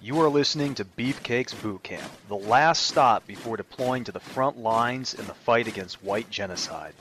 You are listening to Beefcakes Boot Camp, the last stop before deploying to the front lines in the fight against white genocide.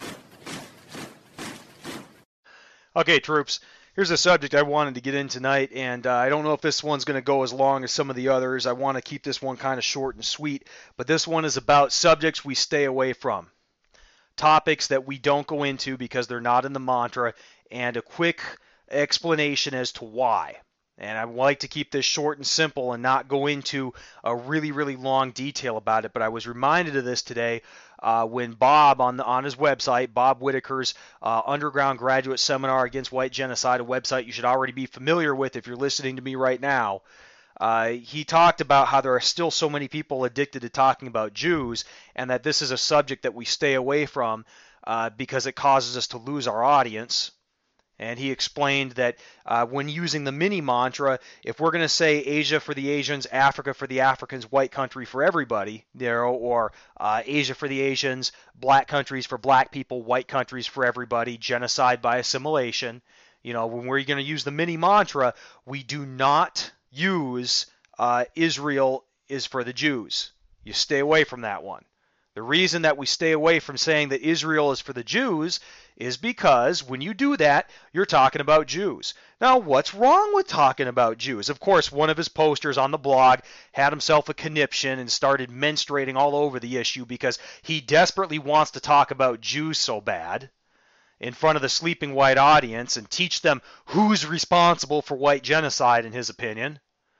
Okay, troops, here's a subject I wanted to get in tonight, and I don't know if this one's going to go as long as some of the others. I want to keep this one kind of short and sweet, but this one is about subjects we stay away from. Topics that we don't go into because they're not in the mantra, and a quick explanation as to why. And I like to keep this short and simple and not go into a really long detail about it. But I was reminded of this today when Bob on his website, Bob Whitaker's Underground Graduate Seminar Against White Genocide, a website you should already be familiar with if you're listening to me right now. He talked about how there are still so many people addicted to talking about Jews, and that this is a subject that we stay away from because it causes us to lose our audience. And he explained that when using the mini mantra, if we're going to say Asia for the Asians, Africa for the Africans, white country for everybody, or Asia for the Asians, black countries for black people, white countries for everybody, genocide by assimilation, when we're going to use the mini mantra, we do not use Israel is for the Jews. You stay away from that one. The reason that we stay away from saying that Israel is for the Jews is because when you do that, you're talking about Jews. Now, what's wrong with talking about Jews? Of course, one of his posters on the blog had himself a conniption and started menstruating all over the issue because he desperately wants to talk about Jews so bad in front of the sleeping white audience and teach them who's responsible for white genocide, in his opinion.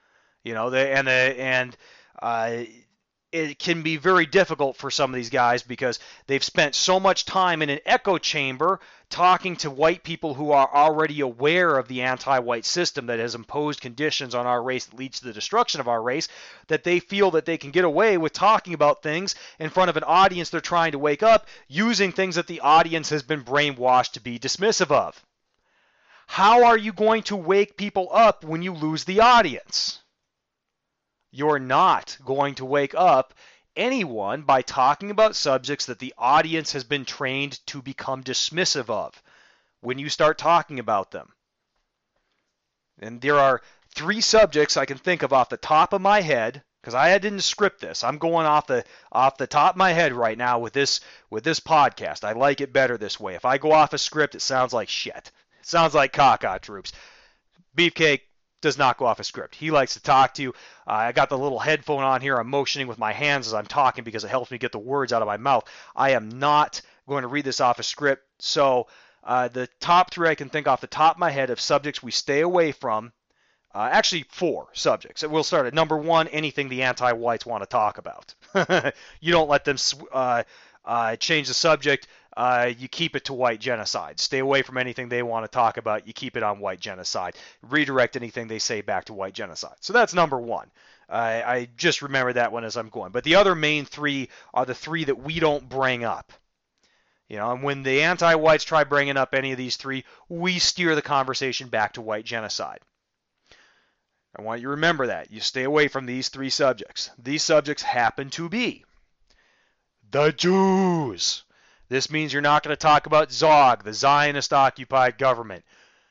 It can be very difficult for some of these guys because they've spent so much time in an echo chamber talking to white people who are already aware of the anti-white system that has imposed conditions on our race that leads to the destruction of our race, that they feel that they can get away with talking about things in front of an audience they're trying to wake up using things that the audience has been brainwashed to be dismissive of. How are you going to wake people up when you lose the audience? You're not going to wake up anyone by talking about subjects that the audience has been trained to become dismissive of when you start talking about them. And there are 3 subjects I can think of off the top of my head, because I didn't script this. I'm going off the top of my head right now with this podcast. I like it better this way. If I go off a script, it sounds like shit. It sounds like caca, troops. Beefcake does not go off a script. He likes to talk to you. I got the little headphone on here. I'm motioning with my hands as I'm talking because it helps me get the words out of my mouth. I am not going to read this off a script. So the top 3 I can think off the top of my head of subjects we stay away from. Actually, 4 subjects. We'll start at number 1, anything the anti-whites want to talk about. You don't let them change the subject. You keep it to white genocide. Stay away from anything they want to talk about. You keep it on white genocide. Redirect anything they say back to white genocide. So that's number 1. I just remember that one as I'm going. But the other main 3 are the 3 that we don't bring up. And when the anti-whites try bringing up any of these 3, we steer the conversation back to white genocide. I want you to remember that. You stay away from these 3 subjects. These subjects happen to be the Jews. This means you're not going to talk about Zog, the Zionist-occupied government.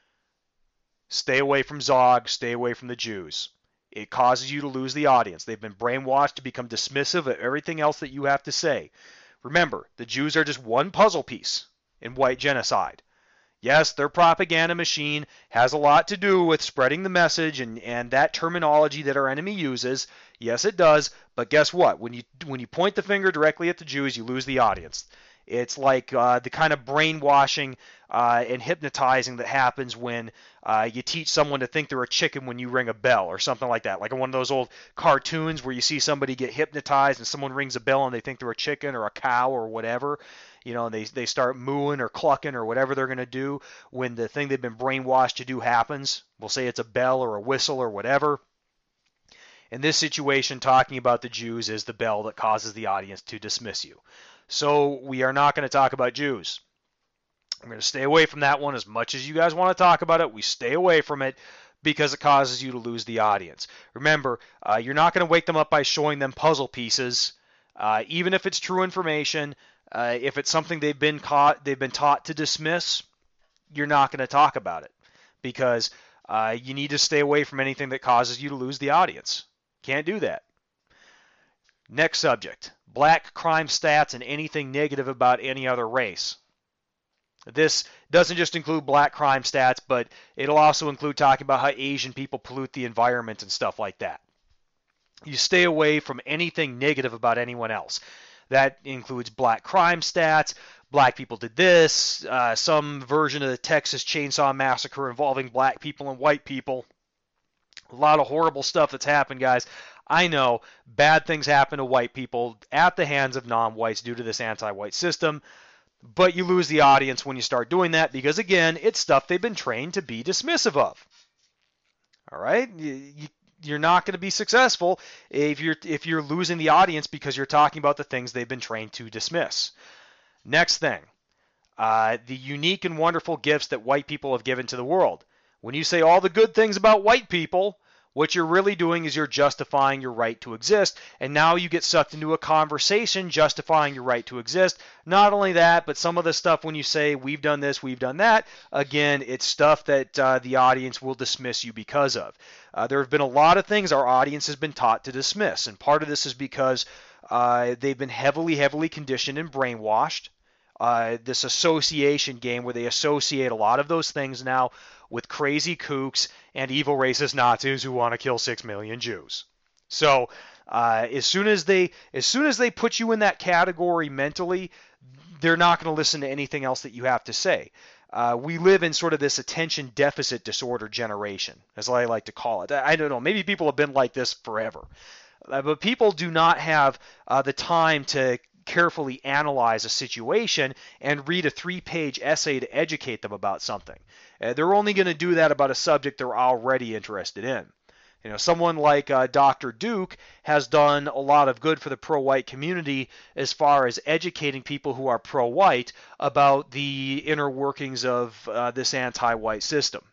Stay away from Zog. Stay away from the Jews. It causes you to lose the audience. They've been brainwashed to become dismissive of everything else that you have to say. Remember, the Jews are just one puzzle piece in white genocide. Yes, their propaganda machine has a lot to do with spreading the message and that terminology that our enemy uses. Yes, it does. But guess what? When you point the finger directly at the Jews, you lose the audience. It's like the kind of brainwashing and hypnotizing that happens when you teach someone to think they're a chicken when you ring a bell or something like that. Like in one of those old cartoons where you see somebody get hypnotized and someone rings a bell and they think they're a chicken or a cow or whatever. And they start mooing or clucking or whatever they're going to do when the thing they've been brainwashed to do happens. We'll say it's a bell or a whistle or whatever. In this situation, talking about the Jews is the bell that causes the audience to dismiss you. So we are not going to talk about Jews. I'm going to stay away from that one as much as you guys want to talk about it. We stay away from it because it causes you to lose the audience. Remember, you're not going to wake them up by showing them puzzle pieces, even if it's true information. If it's something they've been taught to dismiss, you're not going to talk about it because you need to stay away from anything that causes you to lose the audience. Can't do that. Next subject, black crime stats and anything negative about any other race. This doesn't just include black crime stats, but it'll also include talking about how Asian people pollute the environment and stuff like that. You stay away from anything negative about anyone else. That includes black crime stats, black people did this, some version of the Texas Chainsaw Massacre involving black people and white people. A lot of horrible stuff that's happened, guys. I know bad things happen to white people at the hands of non-whites due to this anti-white system, but you lose the audience when you start doing that because, again, it's stuff they've been trained to be dismissive of. All right? You're not going to be successful if you're losing the audience because you're talking about the things they've been trained to dismiss. Next thing, the unique and wonderful gifts that white people have given to the world. When you say all the good things about white people, what you're really doing is you're justifying your right to exist, and now you get sucked into a conversation justifying your right to exist. Not only that, but some of the stuff when you say, we've done this, we've done that, again, it's stuff that the audience will dismiss you because of. There have been a lot of things our audience has been taught to dismiss, and part of this is because they've been heavily conditioned and brainwashed. This association game where they associate a lot of those things now with crazy kooks and evil racist Nazis who want to kill 6 million Jews. So as soon as they put you in that category mentally, they're not going to listen to anything else that you have to say. We live in sort of this attention deficit disorder generation, as I like to call it. I don't know, maybe people have been like this forever. But people do not have the time to carefully analyze a situation and read a 3-page essay to educate them about something. They're only going to do that about a subject they're already interested in. You know, someone like Dr. Duke has done a lot of good for the pro-white community as far as educating people who are pro-white about the inner workings of this anti-white system.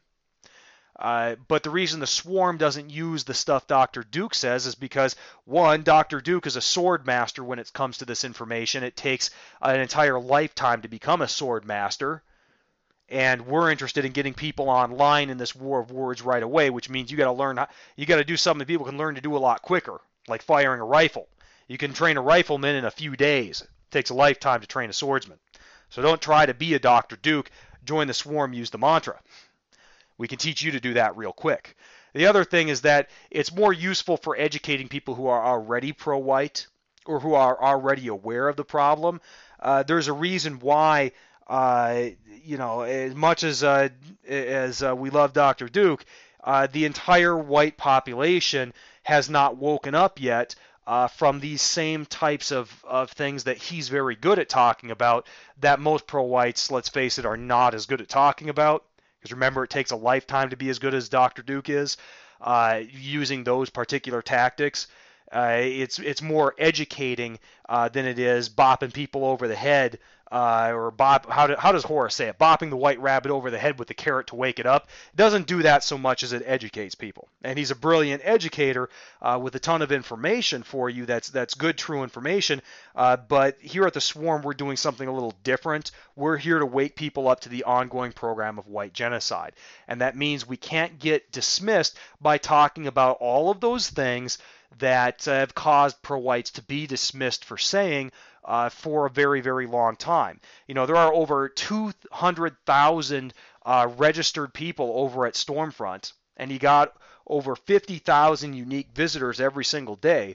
But the reason the Swarm doesn't use the stuff Dr. Duke says is because, one, Dr. Duke is a sword master when it comes to this information. It takes an entire lifetime to become a sword master. And we're interested in getting people online in this war of words right away, which means you got to do something that people can learn to do a lot quicker, like firing a rifle. You can train a rifleman in a few days. It takes a lifetime to train a swordsman. So don't try to be a Dr. Duke. Join the Swarm, use the mantra. We can teach you to do that real quick. The other thing is that it's more useful for educating people who are already pro-white or who are already aware of the problem. There's a reason why, as much as we love Dr. Duke, the entire white population has not woken up yet from these same types of things that he's very good at talking about that most pro-whites, let's face it, are not as good at talking about. Because remember, it takes a lifetime to be as good as Dr. Duke is using those particular tactics. It's more educating than it is bopping people over the head or how does Horace say it? Bopping the white rabbit over the head with the carrot to wake it up. It doesn't do that so much as it educates people. And he's a brilliant educator with a ton of information for you that's good, true information. But here at the Swarm, we're doing something a little different. We're here to wake people up to the ongoing program of white genocide. And that means we can't get dismissed by talking about all of those things that have caused pro-whites to be dismissed for saying for a very, very long time. You know, there are over 200,000 registered people over at Stormfront, and you got over 50,000 unique visitors every single day.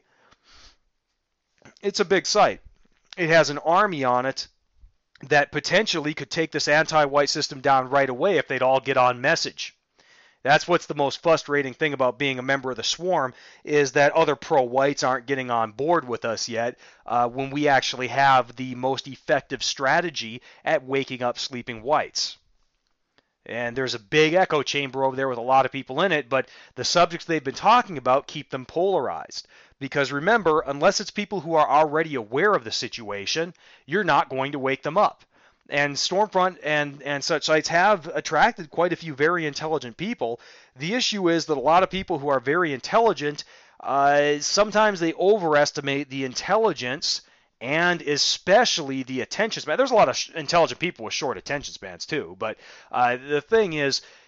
It's a big site. It has an army on it that potentially could take this anti-white system down right away if they'd all get on message. That's what's the most frustrating thing about being a member of the Swarm is that other pro-whites aren't getting on board with us yet when we actually have the most effective strategy at waking up sleeping whites. And there's a big echo chamber over there with a lot of people in it, but the subjects they've been talking about keep them polarized. Because remember, unless it's people who are already aware of the situation, you're not going to wake them up. And Stormfront and such sites have attracted quite a few very intelligent people. The issue is that a lot of people who are very intelligent, sometimes they overestimate the intelligence and especially the attention span. There's a lot of intelligent people with short attention spans too, but the thing is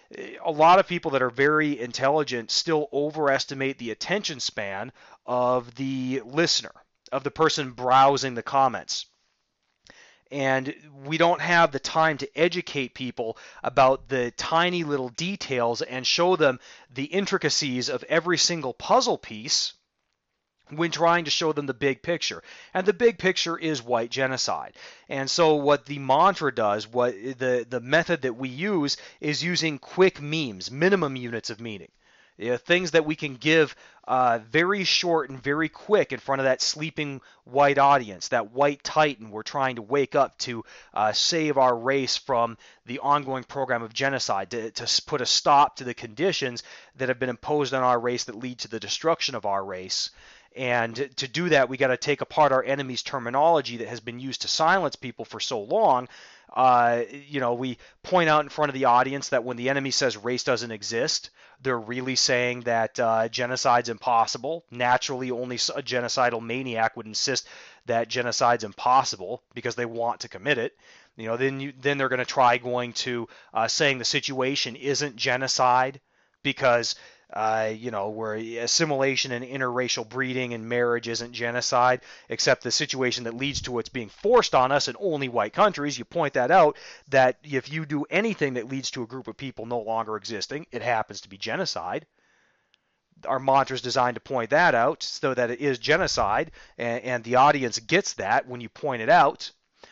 a lot of people that are very intelligent still overestimate the attention span of the listener, of the person browsing the comments. And we don't have the time to educate people about the tiny little details and show them the intricacies of every single puzzle piece when trying to show them the big picture. And the big picture is white genocide. And so what the mantra does, what the method that we use, is using quick memes, minimum units of meaning. Things that we can give very short and very quick in front of that sleeping white audience, that white titan we're trying to wake up to save our race from the ongoing program of genocide, to put a stop to the conditions that have been imposed on our race that lead to the destruction of our race. And to do that, we got to take apart our enemy's terminology that has been used to silence people for so long. We point out in front of the audience that when the enemy says race doesn't exist, they're really saying that genocide's impossible. Naturally, only a genocidal maniac would insist that genocide's impossible because they want to commit it. Then they're going to try saying the situation isn't genocide because where assimilation and interracial breeding and marriage isn't genocide, except the situation that leads to it's being forced on us in only white countries. You point that out, that if you do anything that leads to a group of people no longer existing, it happens to be genocide. Our mantra is designed to point that out so that it is genocide, and the audience gets that when you point it out.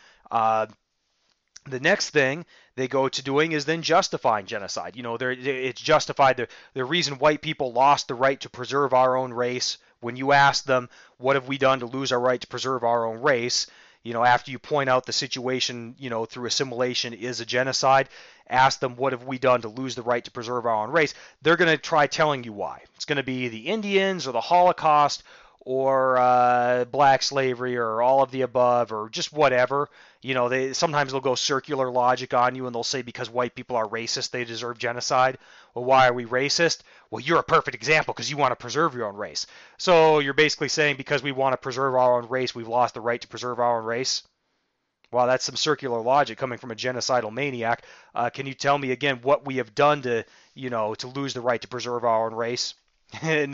The next thing they go to doing is then justifying genocide. It's justified. The reason white people lost the right to preserve our own race, when you ask them, what have we done to lose our right to preserve our own race, after you point out the situation, through assimilation is a genocide, ask them, what have we done to lose the right to preserve our own race? They're going to try telling you why. It's going to be the Indians or the Holocaust or black slavery or all of the above or just whatever. Sometimes they'll go circular logic on you and they'll say because white people are racist, they deserve genocide. Well, why are we racist? Well, you're a perfect example because you want to preserve your own race. So you're basically saying because we want to preserve our own race, we've lost the right to preserve our own race? Well, that's some circular logic coming from a genocidal maniac. Can you tell me again what we have done to lose the right to preserve our own race? and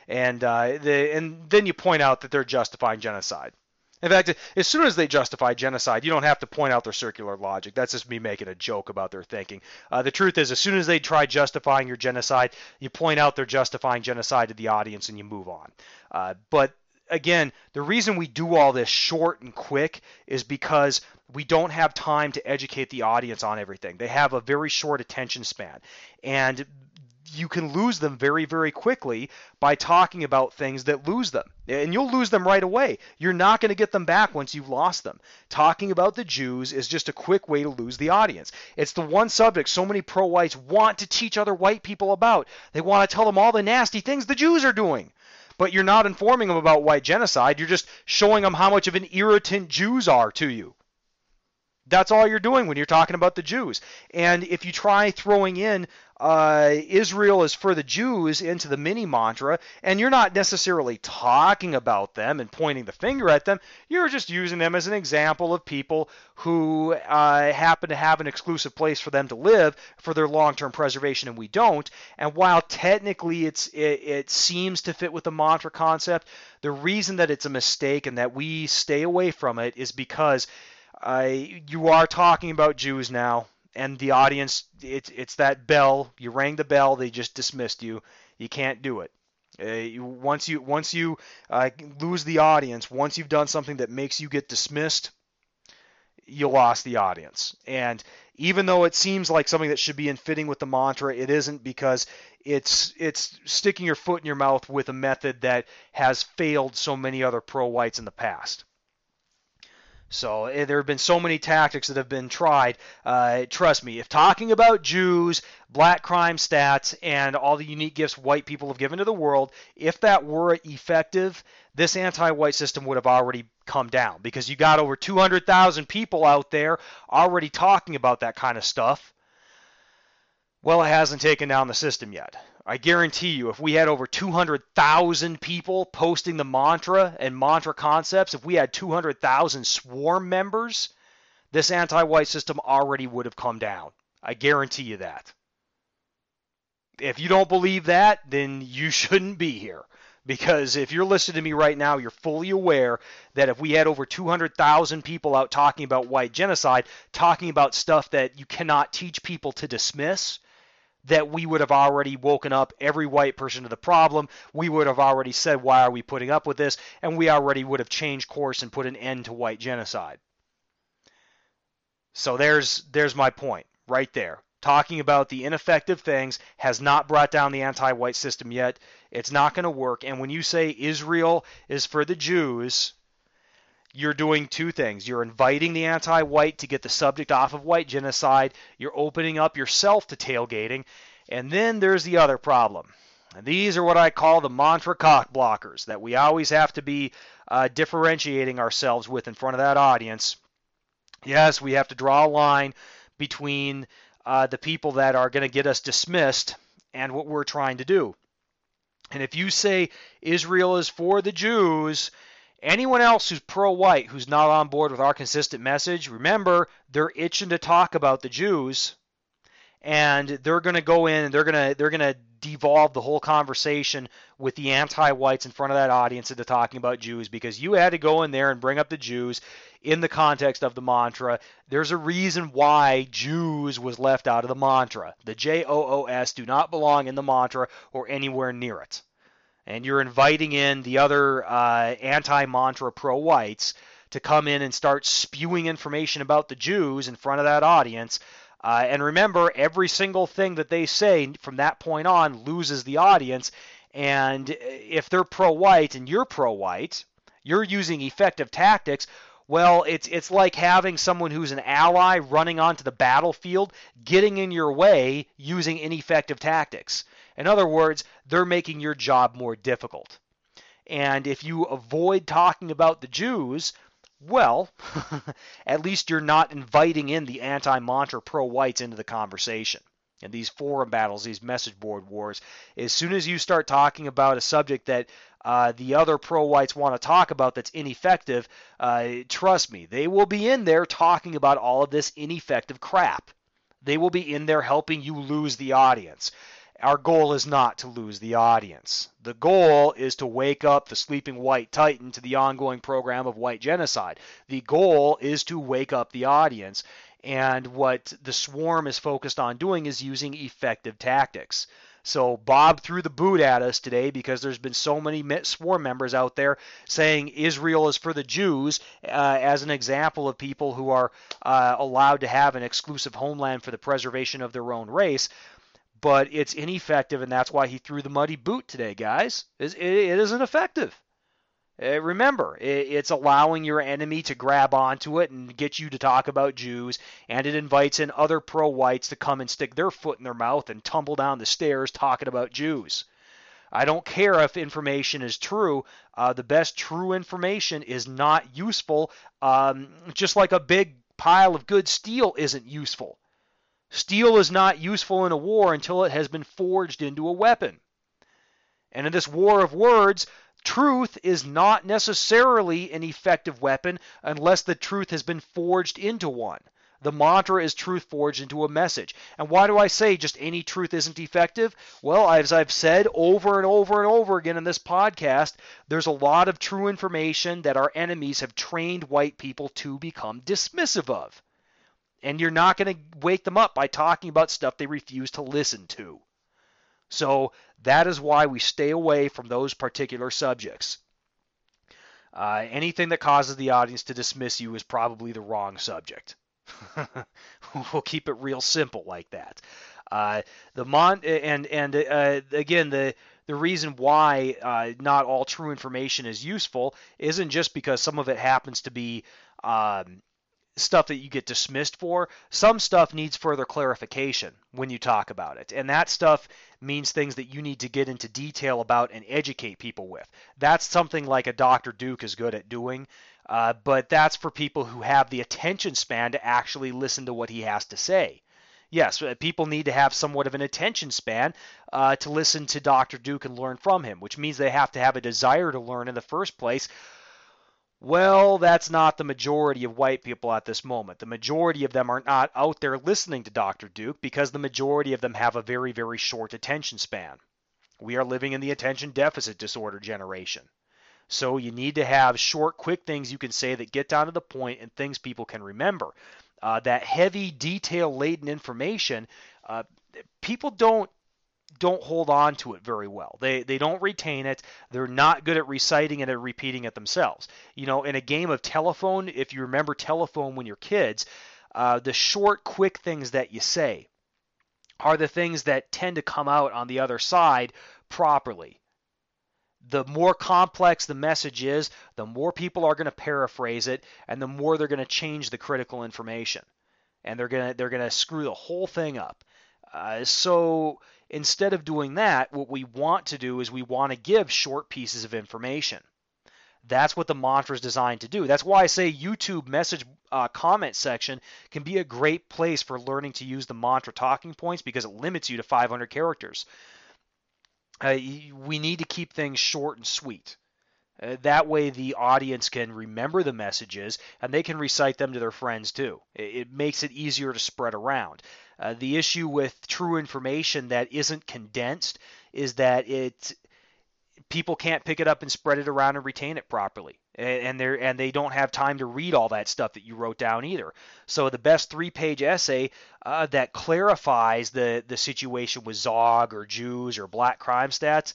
then you point out that they're justifying genocide. In fact, as soon as they justify genocide, you don't have to point out their circular logic. That's just me making a joke about their thinking. The truth is, as soon as they try justifying your genocide, you point out they're justifying genocide to the audience and you move on. But again, the reason we do all this short and quick is because we don't have time to educate the audience on everything. They have a very short attention span. And you can lose them very, very quickly by talking about things that lose them. And you'll lose them right away. You're not going to get them back once you've lost them. Talking about the Jews is just a quick way to lose the audience. It's the one subject so many pro-whites want to teach other white people about. They want to tell them all the nasty things the Jews are doing. But you're not informing them about white genocide. You're just showing them how much of an irritant Jews are to you. That's all you're doing when you're talking about the Jews. And if you try throwing in Israel is for the Jews into the mini mantra, and you're not necessarily talking about them and pointing the finger at them, you're just using them as an example of people who happen to have an exclusive place for them to live for their long-term preservation, and we don't. And while technically it seems to fit with the mantra concept, the reason that it's a mistake and that we stay away from it is because you are talking about Jews now, and the audience, it's that bell. You rang the bell, they just dismissed you. You can't do it. Once you lose the audience, once you've done something that makes you get dismissed, you lost the audience. And even though it seems like something that should be in fitting with the mantra, it isn't, because it's sticking your foot in your mouth with a method that has failed so many other pro-whites in the past. So there have been so many tactics that have been tried. Trust me, if talking about Jews, black crime stats, and all the unique gifts white people have given to the world, if that were effective, this anti-white system would have already come down, because you got over 200,000 people out there already talking about that kind of stuff. Well, it hasn't taken down the system yet. I guarantee you, if we had over 200,000 people posting the mantra and mantra concepts, if we had 200,000 swarm members, this anti-white system already would have come down. I guarantee you that. If you don't believe that, then you shouldn't be here. Because if you're listening to me right now, you're fully aware that if we had over 200,000 people out talking about white genocide, talking about stuff that you cannot teach people to dismiss, that we would have already woken up every white person to the problem. We would have already said, why are we putting up with this? And we already would have changed course and put an end to white genocide. So there's my point right there. Talking about the ineffective things has not brought down the anti-white system yet. It's not going to work. And when you say Israel is for the Jews, you're doing two things. You're inviting the anti-white to get the subject off of white genocide. You're opening up yourself to tailgating. And then there's the other problem. And these are what I call the mantra cock blockers that we always have to be differentiating ourselves with in front of that audience. Yes, we have to draw a line between the people that are going to get us dismissed and what we're trying to do. And if you say Israel is for the Jews, anyone else who's pro-white, who's not on board with our consistent message, remember, they're itching to talk about the Jews, and they're going to go in and they're going to devolve the whole conversation with the anti-whites in front of that audience into talking about Jews, because you had to go in there and bring up the Jews in the context of the mantra. There's a reason why Jews was left out of the mantra. The J-O-O-S do not belong in the mantra or anywhere near it. And you're inviting in the other anti-mantra pro-whites to come in and start spewing information about the Jews in front of that audience. And remember, every single thing that they say from that point on loses the audience. And if they're pro-white and you're pro-white, you're using effective tactics. Well, it's like having someone who's an ally running onto the battlefield, getting in your way using ineffective tactics. In other words, they're making your job more difficult. And if you avoid talking about the Jews, well, at least you're not inviting in the anti-mantra pro-whites into the conversation. And these forum battles, these message board wars, as soon as you start talking about a subject that the other pro-whites want to talk about that's ineffective, trust me, they will be in there talking about all of this ineffective crap. They will be in there helping you lose the audience. Our goal is not to lose the audience. The goal is to wake up the sleeping white titan to the ongoing program of white genocide. The goal is to wake up the audience. And what the swarm is focused on doing is using effective tactics. So Bob threw the boot at us today because there's been so many swarm members out there saying Israel is for the Jews as an example of people who are allowed to have an exclusive homeland for the preservation of their own race. But it's ineffective, and that's why he threw the muddy boot today, guys. It isn't effective. Remember, it's allowing your enemy to grab onto it and get you to talk about Jews, and it invites in other pro-whites to come and stick their foot in their mouth and tumble down the stairs talking about Jews. I don't care if information is true. The best true information is not useful, just like a big pile of good steel isn't useful. Steel is not useful in a war until it has been forged into a weapon. And in this war of words, truth is not necessarily an effective weapon unless the truth has been forged into one. The mantra is truth forged into a message. And why do I say just any truth isn't effective? Well, as I've said over and over and over again in this podcast, there's a lot of true information that our enemies have trained white people to become dismissive of. And you're not going to wake them up by talking about stuff they refuse to listen to. So that is why we stay away from those particular subjects. Anything that causes the audience to dismiss you is probably the wrong subject. We'll keep it real simple like that. Again, the reason why not all true information is useful isn't just because some of it happens to be stuff that you get dismissed for. Some stuff needs further clarification when you talk about it, and that stuff means things that you need to get into detail about and educate people with. That's something like a Dr. Duke is good at doing, but that's for people who have the attention span to actually listen to what he has to say. Yes, people need to have somewhat of an attention span to listen to Dr. Duke and learn from him, which means they have to have a desire to learn in the first place. Well, that's not the majority of white people at this moment. The majority of them are not out there listening to Dr. Duke because the majority of them have a very, very short attention span. We are living in the attention deficit disorder generation. So you need to have short, quick things you can say that get down to the point and things people can remember. That heavy, detail-laden information, uh, people don't hold on to it very well. They don't retain it. They're not good at reciting it and repeating it themselves. You know, in a game of telephone, if you remember telephone when you're kids, the short, quick things that you say are the things that tend to come out on the other side properly. The more complex the message is, the more people are going to paraphrase it, and the more they're going to change the critical information, and they're going to screw the whole thing up. So instead of doing that, what we want to do is we want to give short pieces of information. That's what the mantra is designed to do. That's why I say YouTube message comment section can be a great place for learning to use the mantra talking points because it limits you to 500 characters. We need to keep things short and sweet. That way the audience can remember the messages and they can recite them to their friends too. It makes it easier to spread around. The issue with true information that isn't condensed is that people can't pick it up and spread it around and retain it properly. And they don't have time to read all that stuff that you wrote down either. So the best 3-page essay that clarifies the situation with Zog or Jews or black crime stats,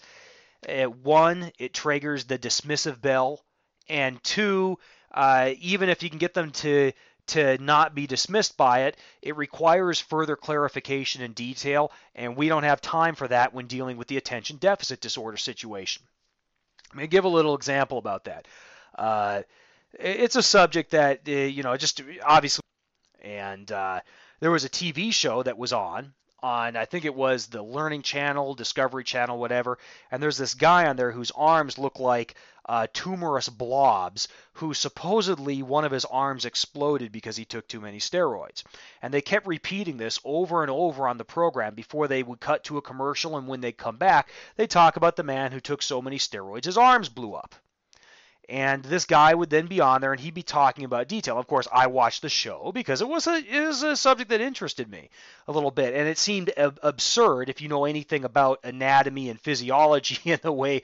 one, it triggers the dismissive bell, and two, even if you can get them to not be dismissed by it, it requires further clarification and detail, and we don't have time for that when dealing with the attention deficit disorder situation. Let me give a little example about that. It's a subject that, just obviously, and there was a TV show that was on, I think it was the Learning Channel, Discovery Channel, whatever, and there's this guy on there whose arms look like tumorous blobs, who supposedly one of his arms exploded because he took too many steroids. And they kept repeating this over and over on the program before they would cut to a commercial, and when they come back, they talk about the man who took so many steroids his arms blew up. And this guy would then be on there and he'd be talking about detail. Of course, I watched the show because it was a subject that interested me a little bit. And it seemed absurd if you know anything about anatomy and physiology and the way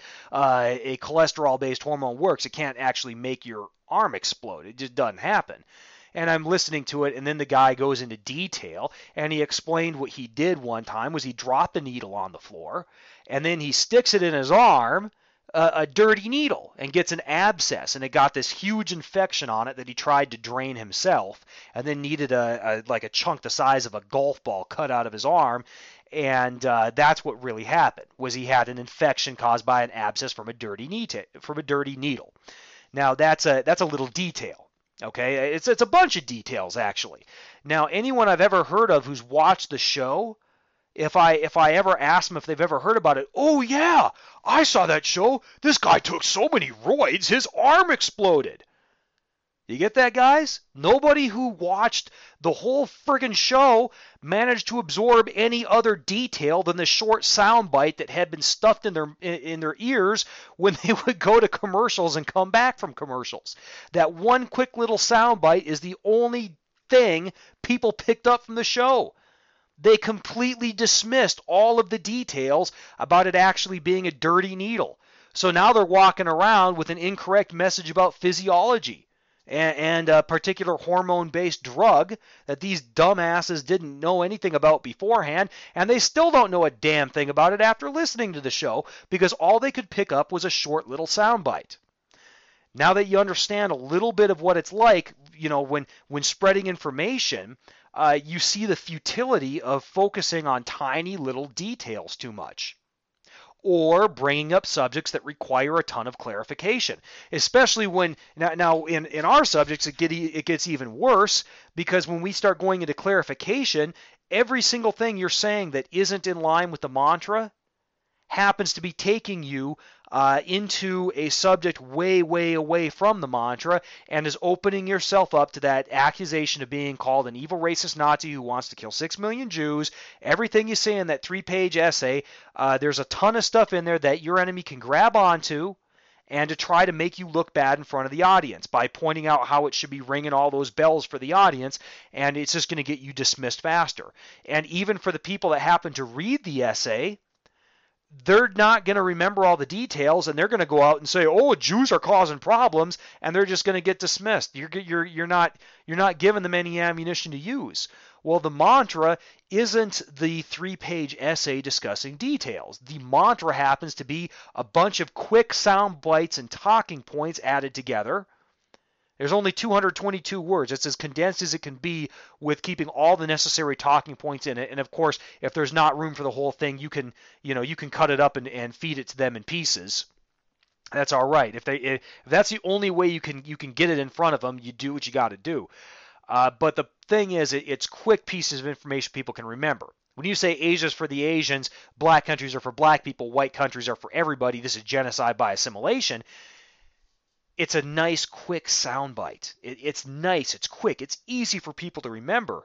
a cholesterol-based hormone works. It can't actually make your arm explode. It just doesn't happen. And I'm listening to it, and then the guy goes into detail, and he explained what he did one time was he dropped the needle on the floor, and then he sticks it in his arm, a dirty needle, and gets an abscess, and it got this huge infection on it that he tried to drain himself, and then needed a chunk the size of a golf ball cut out of his arm, and that's what really happened. Was he had an infection caused by an abscess from a dirty needle. Now that's a little detail. Okay, it's a bunch of details actually. Now anyone I've ever heard of who's watched the show, if I ever ask them if they've ever heard about it, oh yeah, I saw that show. This guy took so many roids, his arm exploded. You get that, guys? Nobody who watched the whole friggin' show managed to absorb any other detail than the short soundbite that had been stuffed in their ears when they would go to commercials and come back from commercials. That one quick little soundbite is the only thing people picked up from the show. They completely dismissed all of the details about it actually being a dirty needle. So now they're walking around with an incorrect message about physiology and a particular hormone-based drug that these dumbasses didn't know anything about beforehand, and they still don't know a damn thing about it after listening to the show because all they could pick up was a short little soundbite. Now that you understand a little bit of what it's like, when spreading information, you see the futility of focusing on tiny little details too much, or bringing up subjects that require a ton of clarification. Especially when now in our subjects it gets even worse, because when we start going into clarification, every single thing you're saying that isn't in line with the mantra happens to be taking you into a subject way, way away from the mantra, and is opening yourself up to that accusation of being called an evil racist Nazi who wants to kill 6 million Jews. Everything you say in that 3-page essay, there's a ton of stuff in there that your enemy can grab onto and to try to make you look bad in front of the audience by pointing out how it should be ringing all those bells for the audience, and it's just going to get you dismissed faster. And even for the people that happen to read the essay, they're not going to remember all the details, and they're going to go out and say, "Oh, Jews are causing problems," and they're just going to get dismissed. You're not giving them any ammunition to use. Well, the mantra isn't the 3-page essay discussing details. The mantra happens to be a bunch of quick sound bites and talking points added together. There's only 222 words. It's as condensed as it can be with keeping all the necessary talking points in it. And of course, if there's not room for the whole thing, you can cut it up and feed it to them in pieces. That's all right. If that's the only way you can get it in front of them, you do what you got to do. But the thing is, it's quick pieces of information people can remember. When you say Asia's for the Asians, black countries are for black people, white countries are for everybody, this is genocide by assimilation, it's a nice, quick soundbite. It's nice, it's quick, it's easy for people to remember.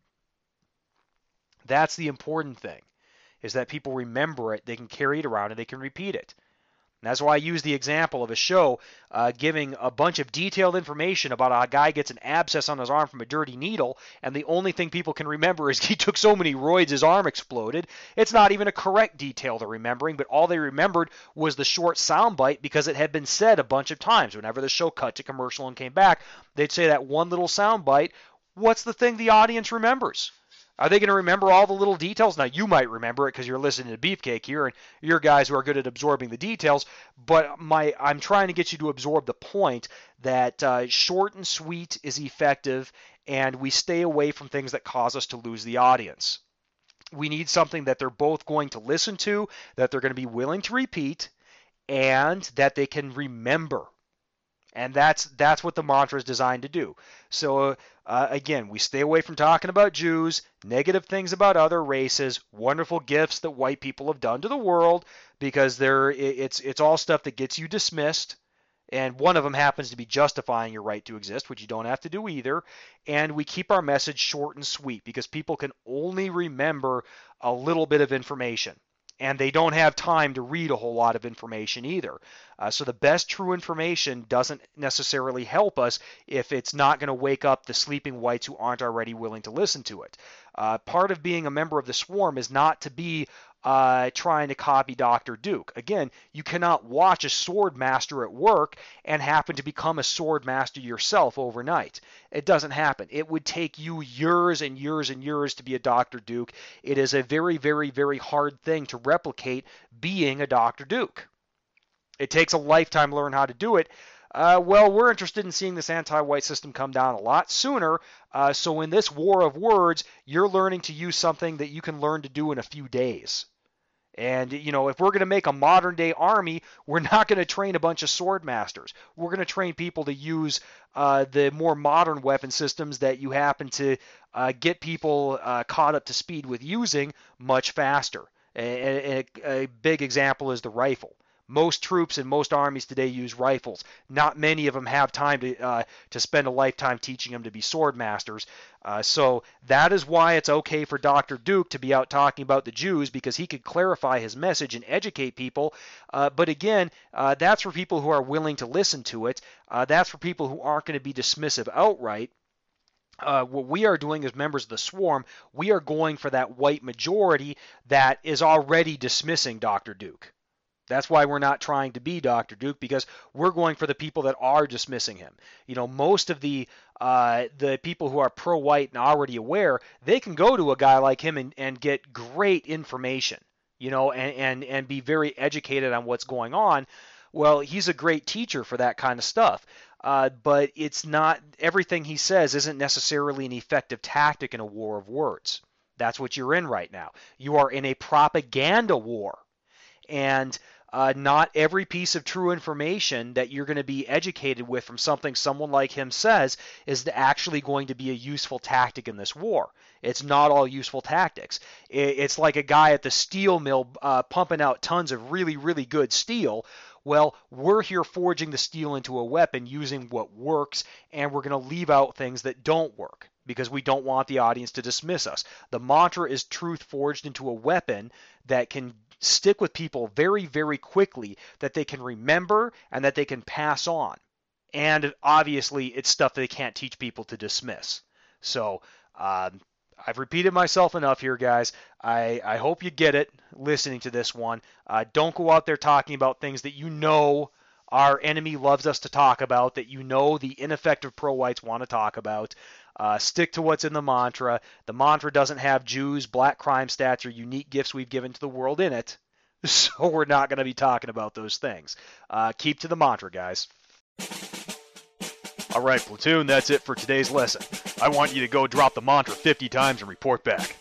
That's the important thing, is that people remember it, they can carry it around, and they can repeat it. And that's why I use the example of a show giving a bunch of detailed information about how a guy gets an abscess on his arm from a dirty needle, and the only thing people can remember is he took so many roids his arm exploded. It's not even a correct detail they're remembering, but all they remembered was the short soundbite because it had been said a bunch of times. Whenever the show cut to commercial and came back, they'd say that one little soundbite. What's the thing the audience remembers? Are they going to remember all the little details? Now, you might remember it because you're listening to Beefcake here, and you're guys who are good at absorbing the details, but I'm trying to get you to absorb the point that short and sweet is effective, and we stay away from things that cause us to lose the audience. We need something that they're both going to listen to, that they're going to be willing to repeat, and that they can remember. And that's what the mantra is designed to do. So again, we stay away from talking about Jews, negative things about other races, wonderful gifts that white people have done to the world, because it's all stuff that gets you dismissed. And one of them happens to be justifying your right to exist, which you don't have to do either. And we keep our message short and sweet because people can only remember a little bit of information. And they don't have time to read a whole lot of information either. So the best true information doesn't necessarily help us if it's not going to wake up the sleeping whites who aren't already willing to listen to it. Part of being a member of the swarm is not to be trying to copy Dr. Duke. Again, you cannot watch a sword master at work and happen to become a sword master yourself overnight. It doesn't happen. It would take you years and years and years to be a Dr. Duke. It is a very, very, very hard thing to replicate being a Dr. Duke. It takes a lifetime to learn how to do it. Well, we're interested in seeing this anti-white system come down a lot sooner. So in this war of words, you're learning to use something that you can learn to do in a few days. And, if we're going to make a modern day army, we're not going to train a bunch of sword masters. We're going to train people to use the more modern weapon systems that you happen to get people caught up to speed with using much faster. A big example is the rifle. Most troops in most armies today use rifles. Not many of them have time to spend a lifetime teaching them to be sword masters. So that is why it's okay for Dr. Duke to be out talking about the Jews, because he could clarify his message and educate people. But again, that's for people who are willing to listen to it. That's for people who aren't going to be dismissive outright. What we are doing as members of the swarm, we are going for that white majority that is already dismissing Dr. Duke. That's why we're not trying to be Dr. Duke, because we're going for the people that are dismissing him. Most of the people who are pro-white and already aware, they can go to a guy like him and get great information, and be very educated on what's going on. Well, he's a great teacher for that kind of stuff. But it's not, everything he says isn't necessarily an effective tactic in a war of words. That's what you're in right now. You are in a propaganda war. And not every piece of true information that you're going to be educated with from something someone like him says is actually going to be a useful tactic in this war. It's not all useful tactics. It's like a guy at the steel mill pumping out tons of really, really good steel. Well, we're here forging the steel into a weapon using what works, and we're going to leave out things that don't work, because we don't want the audience to dismiss us. The mantra is truth forged into a weapon that can stick with people very, very quickly that they can remember and that they can pass on. And obviously, it's stuff they can't teach people to dismiss. So, I've repeated myself enough here, guys. I hope you get it listening to this one. Don't go out there talking about things that you know our enemy loves us to talk about, that you know the ineffective pro-whites want to talk about. Stick to what's in the mantra. The mantra doesn't have Jews, black crime stats, or unique gifts we've given to the world in it. So we're not going to be talking about those things. Keep to the mantra, guys. All right, platoon, that's it for today's lesson. I want you to go drop the mantra 50 times and report back.